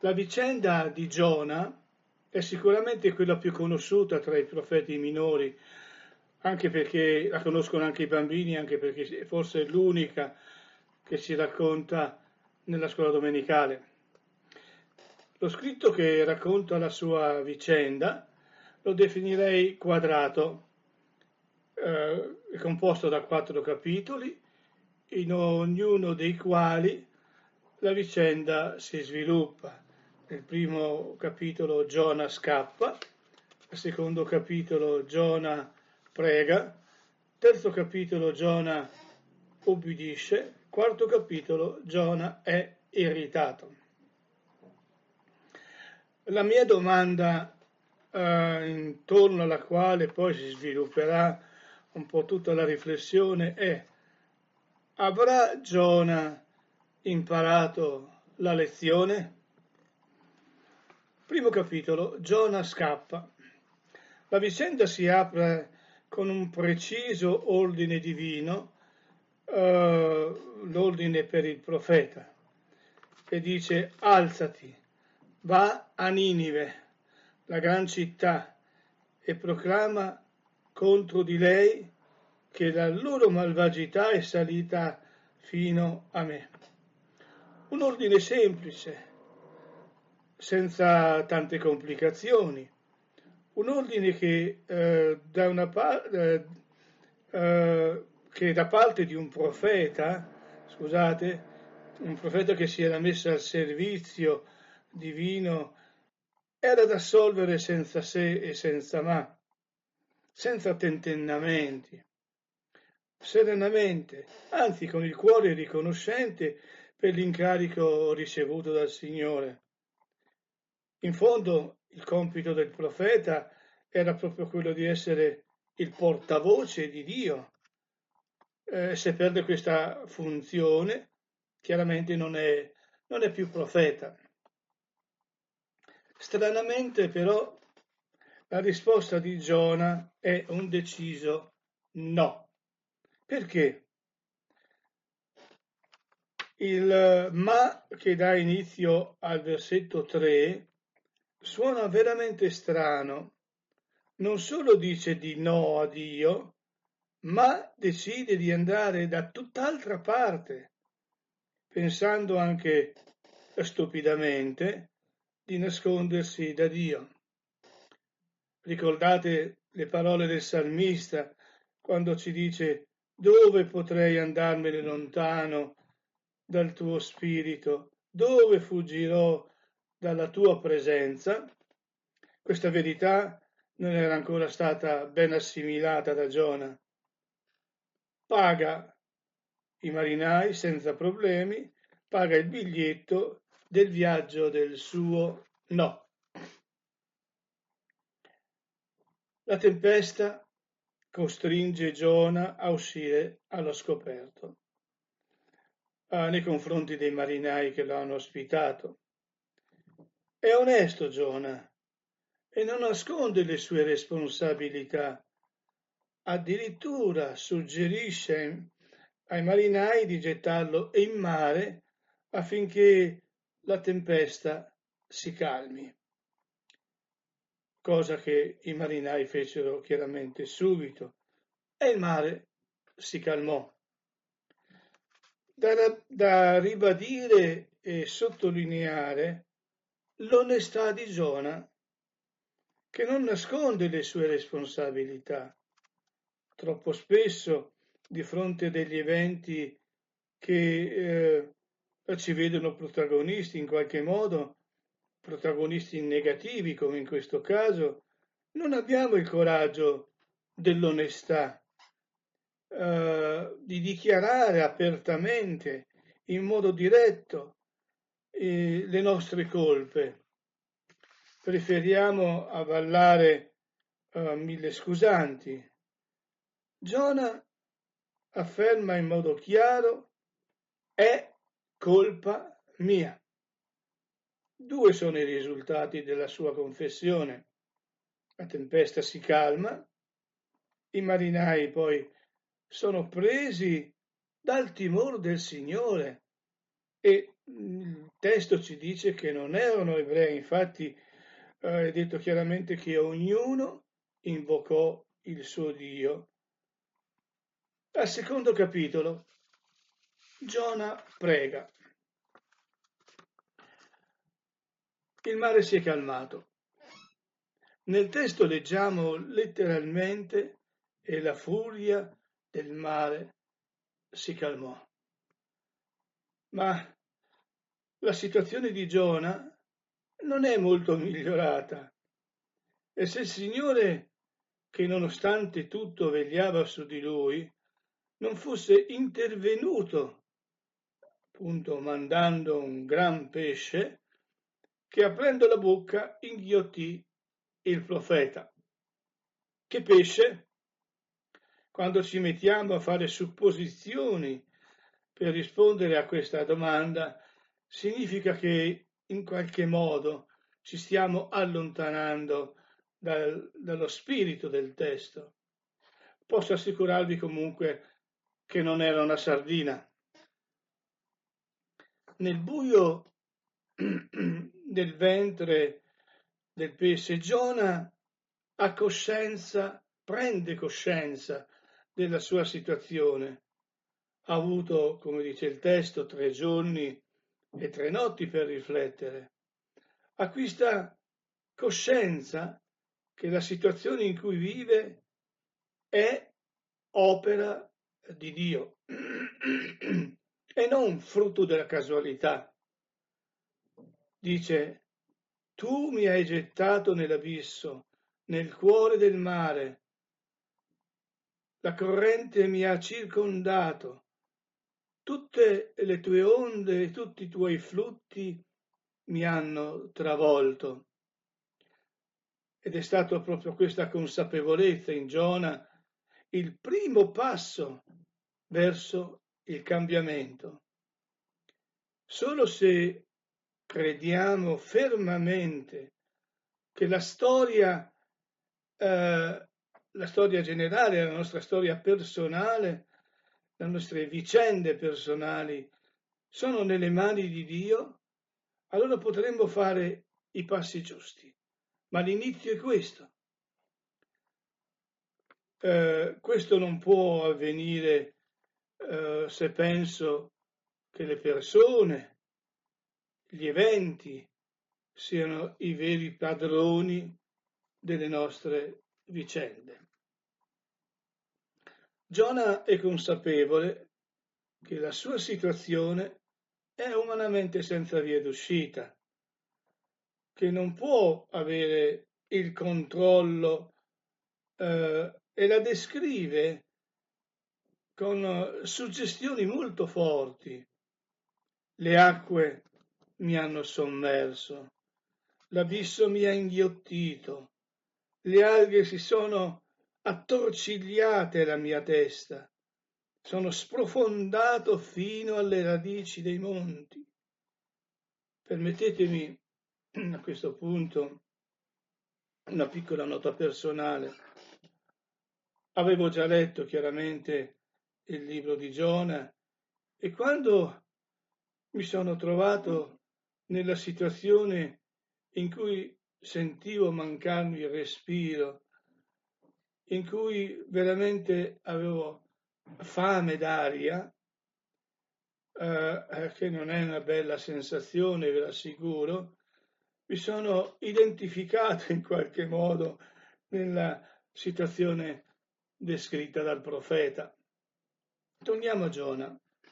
La vicenda di Giona è sicuramente quella più conosciuta tra i profeti minori, anche perché la conoscono anche i bambini, anche perché forse è l'unica che si racconta nella scuola domenicale. Lo scritto che racconta la sua vicenda lo definirei quadrato, è composto da 4 capitoli, in ognuno dei quali la vicenda si sviluppa. Nel primo capitolo Giona scappa, nel secondo capitolo Giona prega, terzo capitolo Giona ubbidisce, quarto capitolo Giona è irritato. La mia domanda intorno alla quale poi si svilupperà un po' tutta la riflessione è: avrà Giona imparato la lezione? Primo capitolo, Giona scappa. La vicenda si apre con un preciso ordine divino, l'ordine per il profeta, che dice: alzati, va a Ninive, la gran città, e proclama contro di lei che la loro malvagità è salita fino a me. Un ordine semplice, senza tante complicazioni, un ordine che che da parte di un profeta, scusate, un profeta che si era messo al servizio divino, era da assolvere senza se e senza ma, senza tentennamenti, serenamente, anzi con il cuore riconoscente per l'incarico ricevuto dal Signore. In fondo il compito del profeta era proprio quello di essere il portavoce di Dio. Se perde questa funzione, chiaramente non è più profeta. Stranamente però la risposta di Giona è un deciso no. Perché? Il ma che dà inizio al versetto 3 suona veramente strano. Non solo dice di no a Dio, ma decide di andare da tutt'altra parte, pensando anche stupidamente di nascondersi da Dio. Ricordate le parole del salmista quando ci dice: dove potrei andarmene lontano dal tuo spirito? Dove fuggirò dalla tua presenza? Questa verità non era ancora stata ben assimilata da Giona. Paga i marinai senza problemi, paga il biglietto del viaggio del suo no. La tempesta costringe Giona a uscire allo scoperto nei confronti dei marinai che lo hanno ospitato. È onesto Giona e non nasconde le sue responsabilità. Addirittura suggerisce ai marinai di gettarlo in mare affinché la tempesta si calmi, cosa che i marinai fecero chiaramente subito, e il mare si calmò. Da ribadire e sottolineare l'onestà di Giona, che non nasconde le sue responsabilità. Troppo spesso, di fronte a degli eventi che ci vedono protagonisti in qualche modo, protagonisti negativi come in questo caso, non abbiamo il coraggio dell'onestà, di dichiarare apertamente, in modo diretto, le nostre colpe. Preferiamo avallare mille scusanti. Giona afferma in modo chiaro: è colpa mia. 2 sono i risultati della sua confessione. La tempesta si calma, i marinai poi sono presi dal timore del Signore e il testo ci dice che non erano ebrei, infatti è detto chiaramente che ognuno invocò il suo Dio. Al secondo capitolo, Giona prega. Il mare si è calmato. Nel testo leggiamo letteralmente e la furia del mare si calmò. Ma la situazione di Giona non è molto migliorata. E se il Signore, che nonostante tutto vegliava su di lui, non fosse intervenuto, appunto mandando un gran pesce, che aprendo la bocca inghiottì il profeta. Che pesce? Quando ci mettiamo a fare supposizioni per rispondere a questa domanda, significa che in qualche modo ci stiamo allontanando dallo spirito del testo. Posso assicurarvi comunque che non era una sardina. Nel buio del ventre del pesce, Giona ha coscienza, prende coscienza della sua situazione. Ha avuto, come dice il testo, 3 giorni e 3 notti per riflettere. Acquista coscienza che la situazione in cui vive è opera di Dio e non frutto della casualità. Dice, tu mi hai gettato nell'abisso, nel cuore del mare, la corrente mi ha circondato, tutte le tue onde e tutti i tuoi flutti mi hanno travolto. Ed è stato proprio questa consapevolezza in Giona il primo passo verso il cambiamento. Solo se crediamo fermamente che la storia generale, la nostra storia personale, le nostre vicende personali sono nelle mani di Dio, allora potremmo fare i passi giusti. Ma l'inizio è questo. Questo non può avvenire se penso che le persone, gli eventi siano i veri padroni delle nostre vicende. Giona è consapevole che la sua situazione è umanamente senza via d'uscita, che non può avere il controllo e la descrive con suggestioni molto forti. Le acque mi hanno sommerso, l'abisso mi ha inghiottito, le alghe si sono attorcigliate alla mia testa, sono sprofondato fino alle radici dei monti. Permettetemi a questo punto una piccola nota personale. Avevo già letto chiaramente il libro di Giona e quando mi sono trovato nella situazione in cui sentivo mancarmi il respiro, in cui veramente avevo fame d'aria, che non è una bella sensazione, ve l'assicuro, mi sono identificato in qualche modo nella situazione descritta dal profeta. Torniamo a Giona.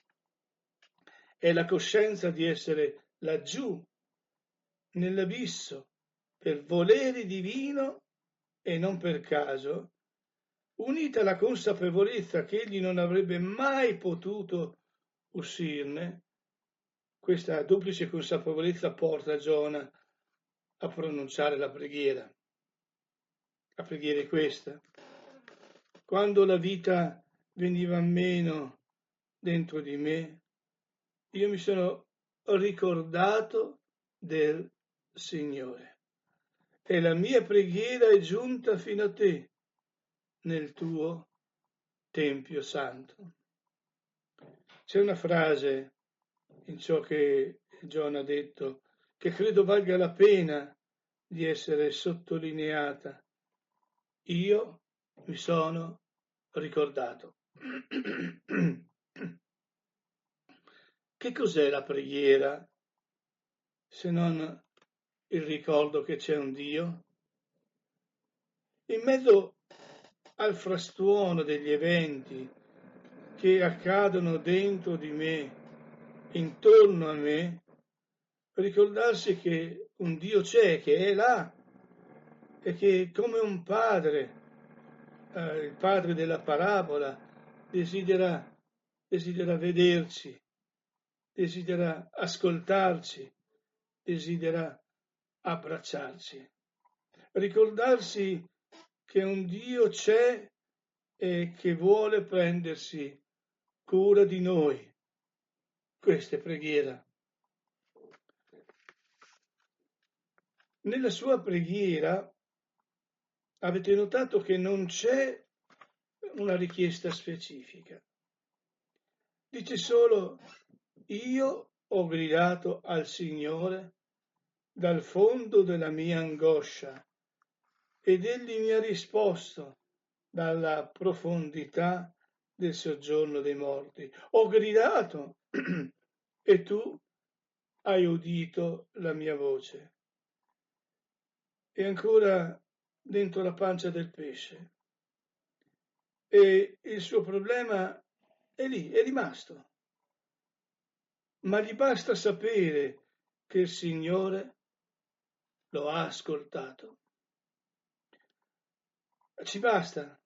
È la coscienza di essere laggiù, nell'abisso, per volere divino e non per caso, unita alla consapevolezza che egli non avrebbe mai potuto uscirne, questa duplice consapevolezza porta Giona a pronunciare la preghiera. La preghiera è questa. Quando la vita veniva meno dentro di me, io mi sono ricordato del Signore e la mia preghiera è giunta fino a te nel tuo Tempio Santo. C'è una frase in ciò che Giona ha detto, che credo valga la pena di essere sottolineata. Io mi sono ricordato. Che cos'è la preghiera se non il ricordo che c'è un Dio? In mezzo al frastuono degli eventi che accadono dentro di me, intorno a me, ricordarsi che un Dio c'è, che è là e che come un padre, il padre della parabola, desidera vederci, desidera ascoltarci, desidera abbracciarci. Ricordarsi che un Dio c'è e che vuole prendersi cura di noi. Questa è preghiera. Nella sua preghiera avete notato che non c'è una richiesta specifica. Dice solo, io ho gridato al Signore dal fondo della mia angoscia ed egli mi ha risposto dalla profondità del soggiorno dei morti. Ho gridato e tu hai udito la mia voce. E ancora dentro la pancia del pesce. E il suo problema è lì, è rimasto. Ma gli basta sapere che il Signore lo ha ascoltato. Ci basta.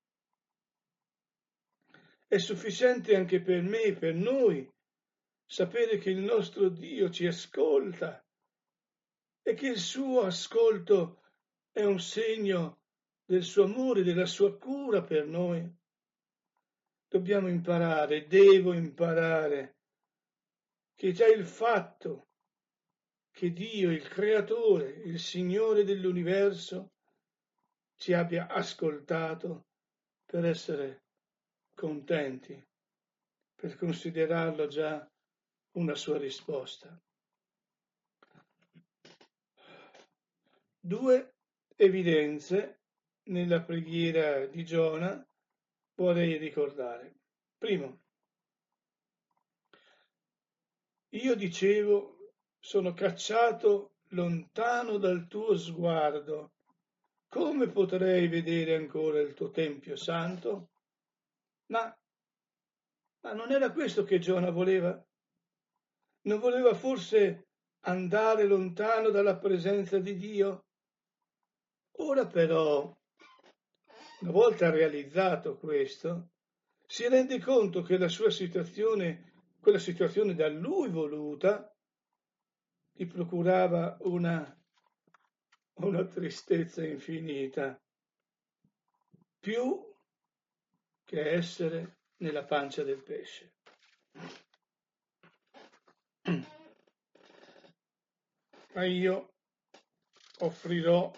È sufficiente anche per me e per noi sapere che il nostro Dio ci ascolta e che il suo ascolto è un segno del suo amore, della sua cura per noi. Dobbiamo imparare, devo imparare, che già il fatto che Dio, il Creatore, il Signore dell'universo, ci abbia ascoltato per essere contenti, per considerarlo già una sua risposta. Due evidenze nella preghiera di Giona vorrei ricordare. Primo, io dicevo, sono cacciato lontano dal tuo sguardo. Come potrei vedere ancora il tuo Tempio santo? Ma non era questo che Giona voleva? Non voleva forse andare lontano dalla presenza di Dio? Ora però, una volta realizzato questo, si rende conto che la sua situazione, quella situazione da lui voluta, gli procurava una tristezza infinita, più che essere nella pancia del pesce. Ma io offrirò,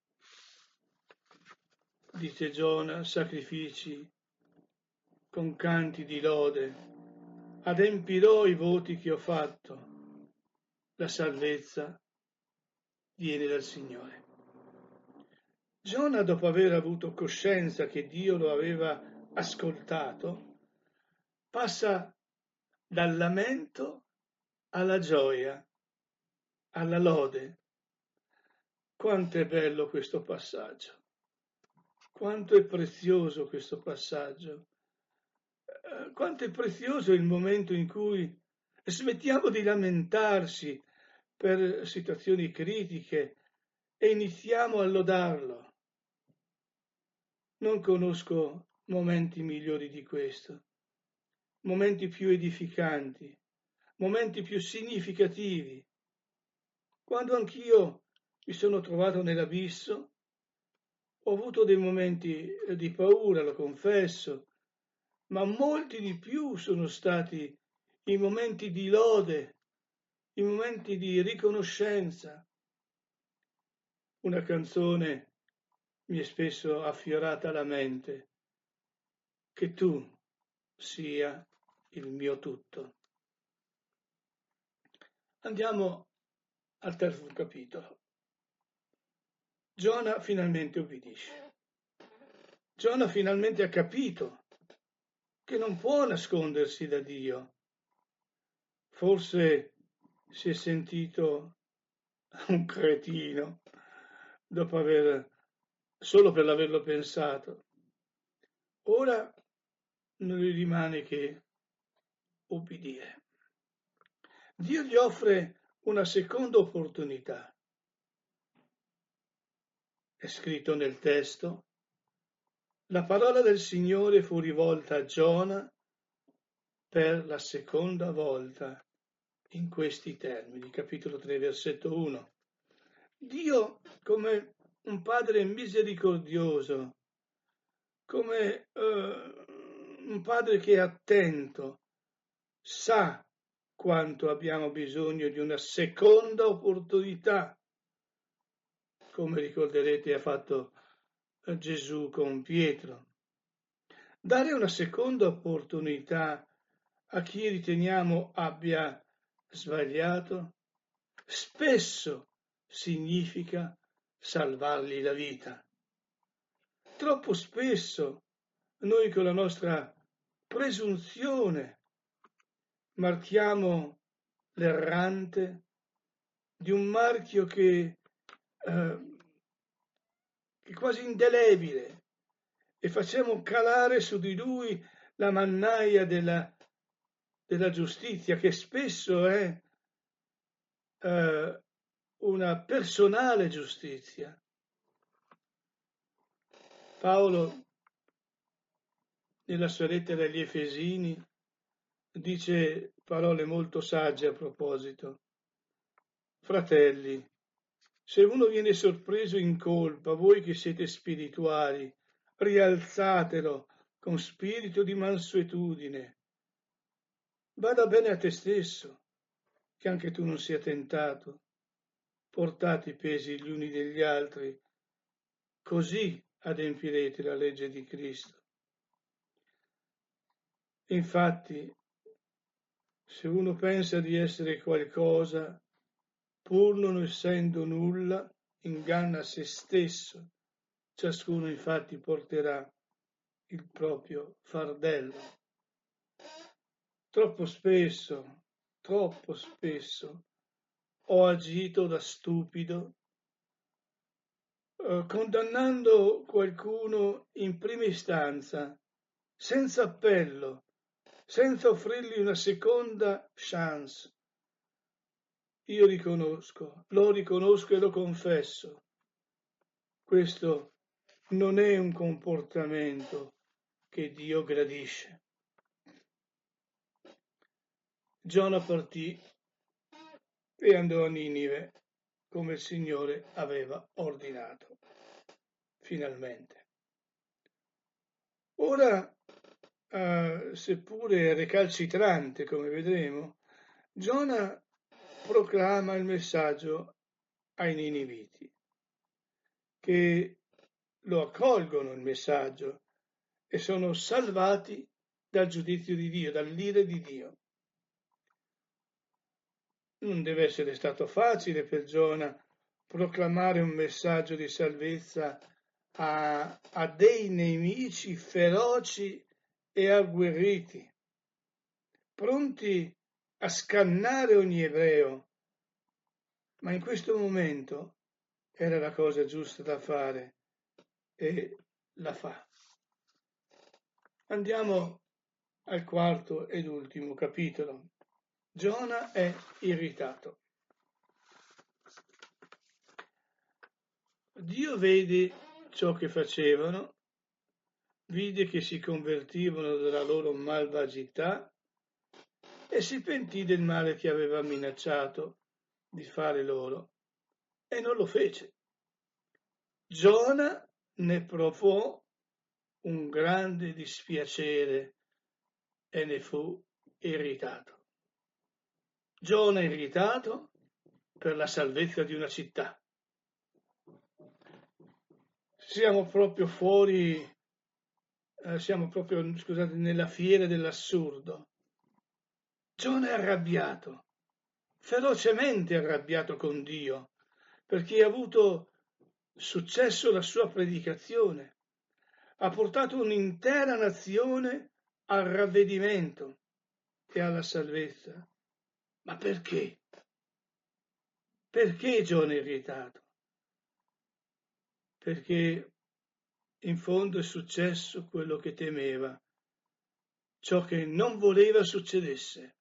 dice Giona, sacrifici con canti di lode, adempirò i voti che ho fatto, la salvezza viene dal Signore. Giona, dopo aver avuto coscienza che Dio lo aveva ascoltato, passa dal lamento alla gioia, alla lode. Quanto è bello questo passaggio, quanto è prezioso questo passaggio, quanto è prezioso il momento in cui smettiamo di lamentarsi per situazioni critiche e iniziamo a lodarlo. Non conosco momenti migliori di questo, momenti più edificanti, momenti più significativi. Quando anch'io mi sono trovato nell'abisso, ho avuto dei momenti di paura, lo confesso, ma molti di più sono stati i momenti di lode, i momenti di riconoscenza. Una canzone mi è spesso affiorata alla mente, che tu sia il mio tutto. Andiamo al terzo capitolo. Giona finalmente obbedisce. Giona finalmente ha capito che non può nascondersi da Dio. Forse si è sentito un cretino dopo solo per averlo pensato. Ora non gli rimane che obbedire. Dio gli offre una seconda opportunità. È scritto nel testo: la parola del Signore fu rivolta a Giona per la seconda volta in questi termini, capitolo 3, versetto 1. Dio, come un padre misericordioso, come un padre che è attento, sa quanto abbiamo bisogno di una seconda opportunità, come ricorderete ha fatto Gesù con Pietro. Dare una seconda opportunità a chi riteniamo abbia sbagliato spesso significa salvargli la vita. Troppo spesso noi con la nostra presunzione marchiamo l'errante di un marchio che è quasi indelebile e facciamo calare su di lui la mannaia della giustizia, che spesso è una personale giustizia. Paolo, nella sua lettera agli Efesini, dice parole molto sagge a proposito. Fratelli, se uno viene sorpreso in colpa, voi che siete spirituali, rialzatelo con spirito di mansuetudine. Bada bene a te stesso, che anche tu non sia tentato. Portate i pesi gli uni degli altri, così adempirete la legge di Cristo. Infatti, se uno pensa di essere qualcosa, pur non essendo nulla, inganna se stesso. Ciascuno infatti porterà il proprio fardello. Troppo spesso ho agito da stupido, condannando qualcuno in prima istanza, senza appello, senza offrirgli una seconda chance. Io lo riconosco e lo confesso. Questo non è un comportamento che Dio gradisce. Giona partì e andò a Ninive, come il Signore aveva ordinato. Finalmente. Ora, seppure recalcitrante, come vedremo, Giona proclama il messaggio ai Niniviti, che lo accolgono il messaggio e sono salvati dal giudizio di Dio, dall'ira di Dio. Non deve essere stato facile per Giona proclamare un messaggio di salvezza a dei nemici feroci e agguerriti, pronti a scannare ogni ebreo, ma in questo momento era la cosa giusta da fare e la fa. Andiamo al quarto ed ultimo capitolo. Giona è irritato. Dio vede ciò che facevano, vide che si convertivano dalla loro malvagità e si pentì del male che aveva minacciato di fare loro e non lo fece. Giona ne provò un grande dispiacere e ne fu irritato. Giona irritato per la salvezza di una città. Siamo proprio scusate, nella fiera dell'assurdo. Giona è arrabbiato ferocemente arrabbiato con Dio, perché ha avuto successo la sua predicazione, ha portato un'intera nazione al ravvedimento e alla salvezza. Ma perché? Perché Giona è irritato? Perché in fondo è successo quello che temeva, ciò che non voleva succedesse.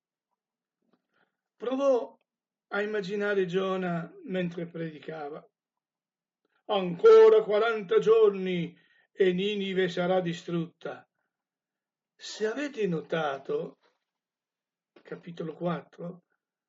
Provò a immaginare Giona mentre predicava. Ancora 40 giorni e Ninive sarà distrutta. Se avete notato, capitolo 4,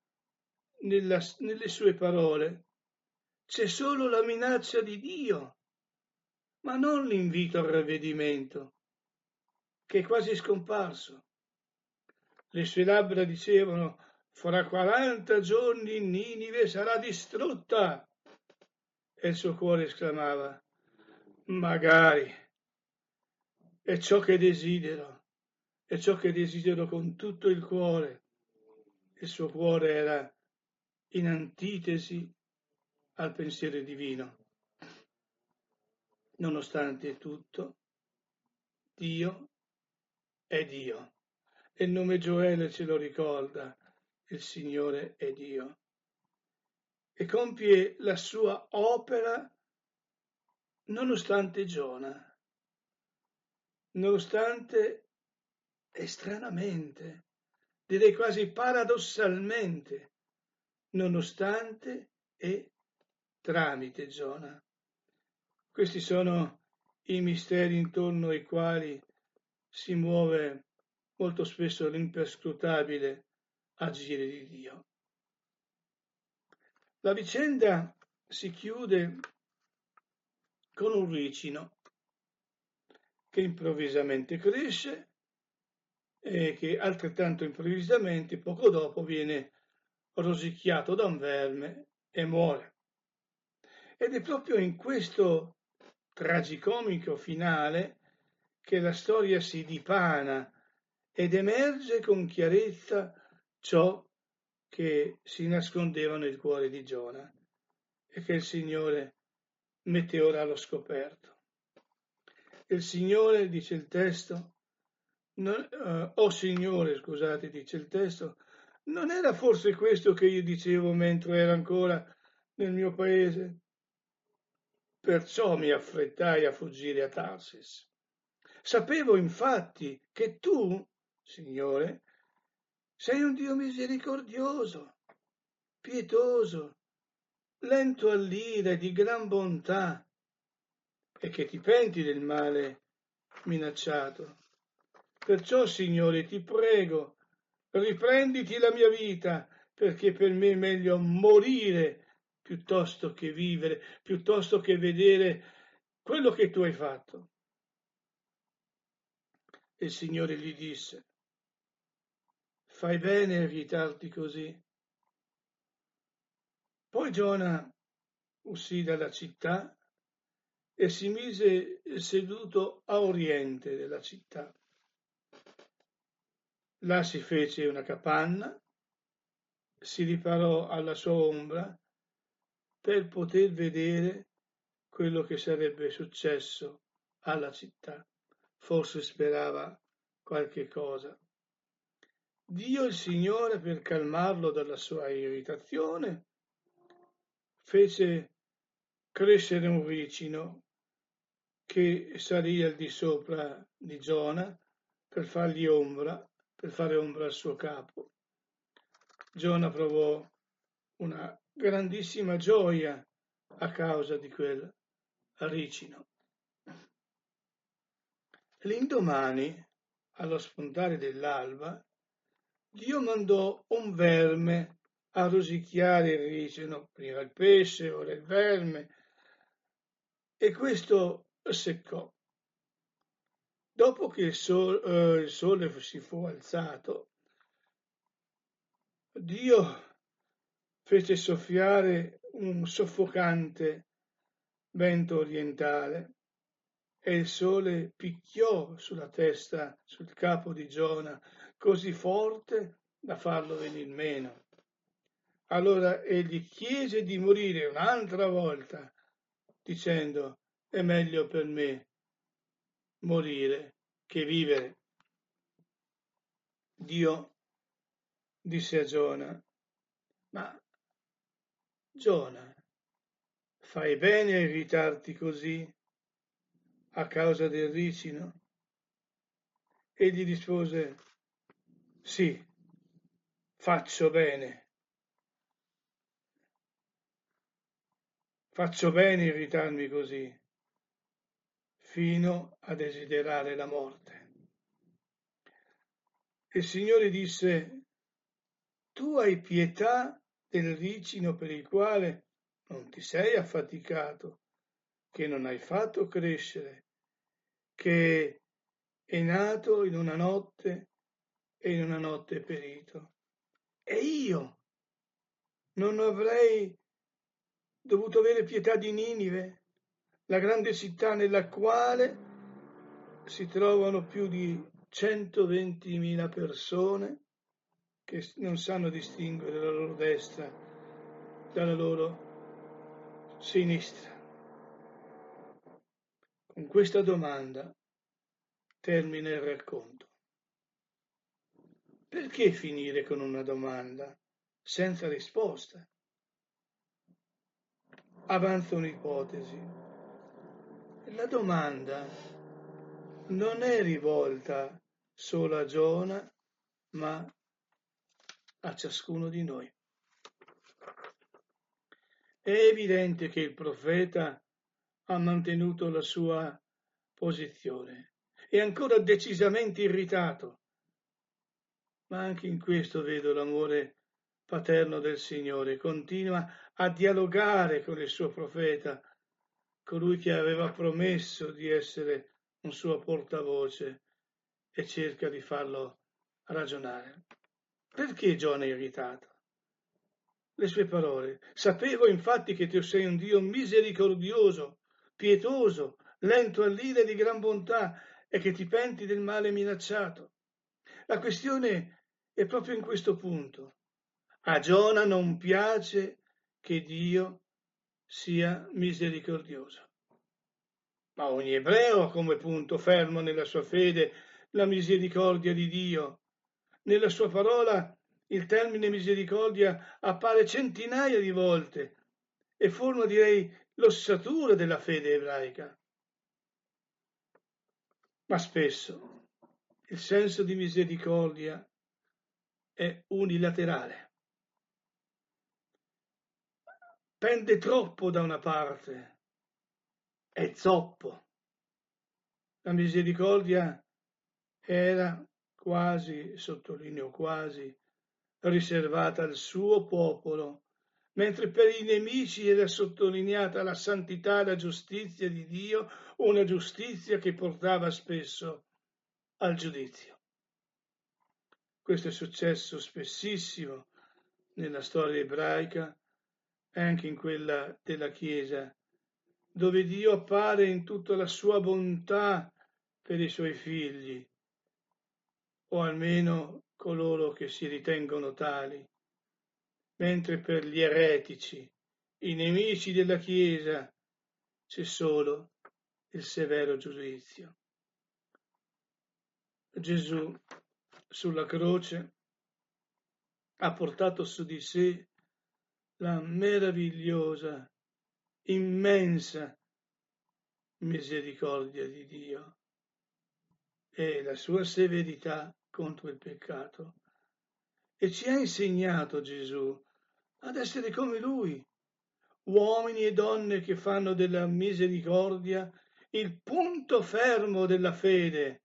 nelle sue parole c'è solo la minaccia di Dio, ma non l'invito al ravvedimento, che è quasi scomparso. Le sue labbra dicevano: fra 40 giorni Ninive sarà distrutta. E il suo cuore esclamava: magari, è ciò che desidero, è ciò che desidero con tutto il cuore. Il suo cuore era in antitesi al pensiero divino. Nonostante tutto, Dio è Dio. E il nome Gioele ce lo ricorda, il Signore è Dio. E compie la sua opera nonostante Giona, nonostante e stranamente, direi quasi paradossalmente, nonostante e tramite Giona. Questi sono i misteri intorno ai quali si muove molto spesso l'imperscrutabile agire di Dio. La vicenda si chiude con un ricino che improvvisamente cresce e che altrettanto improvvisamente, poco dopo, viene rosicchiato da un verme e muore. Ed è proprio in questo tragicomico finale che la storia si dipana ed emerge con chiarezza ciò che si nascondeva nel cuore di Giona e che il Signore mette ora allo scoperto. Il Signore, dice il testo, Signore, scusate, dice il testo, non era forse questo che io dicevo mentre ero ancora nel mio paese? Perciò mi affrettai a fuggire a Tarsis. Sapevo infatti che tu, Signore, sei un Dio misericordioso, pietoso, lento all'ira e di gran bontà, e che ti penti del male minacciato. Perciò, Signore, ti prego, riprenditi la mia vita, perché per me è meglio morire piuttosto che vivere, piuttosto che vedere quello che tu hai fatto. E il Signore gli disse: fai bene a irritarti così. Poi Giona uscì dalla città e si mise seduto a oriente della città. Là si fece una capanna, si riparò alla sua ombra per poter vedere quello che sarebbe successo alla città. Forse sperava qualche cosa. Dio il Signore, per calmarlo dalla sua irritazione, fece crescere un ricino che salì al di sopra di Giona per fargli ombra, per fare ombra al suo capo. Giona provò una grandissima gioia a causa di quel ricino. L'indomani, allo spuntare dell'alba, Dio mandò un verme a rosicchiare il ricino, prima il pesce, ora il verme, e questo seccò. Dopo che il sole si fu alzato, Dio fece soffiare un soffocante vento orientale e il sole picchiò sulla testa, sul capo di Giona, così forte da farlo venir meno. Allora egli chiese di morire un'altra volta, dicendo: è meglio per me morire che vivere. Dio disse a Giona: ma Giona, fai bene a irritarti così a causa del ricino? Egli rispose: sì, faccio bene irritarmi così, fino a desiderare la morte. Il Signore disse: tu hai pietà del ricino per il quale non ti sei affaticato, che non hai fatto crescere, che è nato in una notte e in una notte è perito. E io non avrei dovuto avere pietà di Ninive, la grande città nella quale si trovano più di 120.000 persone che non sanno distinguere la loro destra dalla loro sinistra. Con questa domanda termina il racconto. Perché finire con una domanda senza risposta? Avanzo un'ipotesi. La domanda non è rivolta solo a Giona, ma a ciascuno di noi. È evidente che il profeta ha mantenuto la sua posizione, è ancora decisamente irritato, ma anche in questo vedo l'amore paterno del Signore, continua a dialogare con il suo profeta, colui che aveva promesso di essere un suo portavoce, e cerca di farlo ragionare. Perché Giona è irritato? Le sue parole: sapevo infatti che tu sei un Dio misericordioso, pietoso, lento all'ira di gran bontà, e che ti penti del male minacciato. La questione è proprio in questo punto. A Giona non piace che Dio sia misericordioso. Ma ogni ebreo ha come punto fermo nella sua fede la misericordia di Dio. Nella sua parola il termine misericordia appare centinaia di volte e forma, direi, l'ossatura della fede ebraica. Ma spesso il senso di misericordia è unilaterale. Pende troppo da una parte, è zoppo. La misericordia era quasi, sottolineo quasi, riservata al suo popolo, mentre per i nemici era sottolineata la santità e la giustizia di Dio, una giustizia che portava spesso al giudizio. Questo è successo spessissimo nella storia ebraica e anche in quella della Chiesa, dove Dio appare in tutta la sua bontà per i suoi figli, o almeno coloro che si ritengono tali, mentre per gli eretici, i nemici della Chiesa, c'è solo il severo giudizio. Gesù sulla croce ha portato su di sé la meravigliosa, immensa misericordia di Dio e la sua severità contro il peccato. E ci ha insegnato Gesù ad essere come Lui, uomini e donne che fanno della misericordia il punto fermo della fede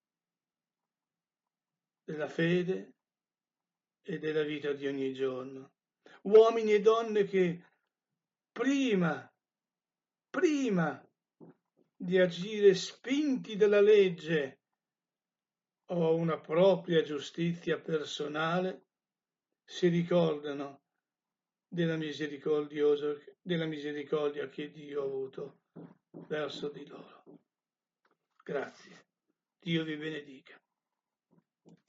e della vita di ogni giorno. Uomini e donne che prima di agire spinti dalla legge o una propria giustizia personale, si ricordano della misericordia che Dio ha avuto verso di loro. Grazie. Dio vi benedica.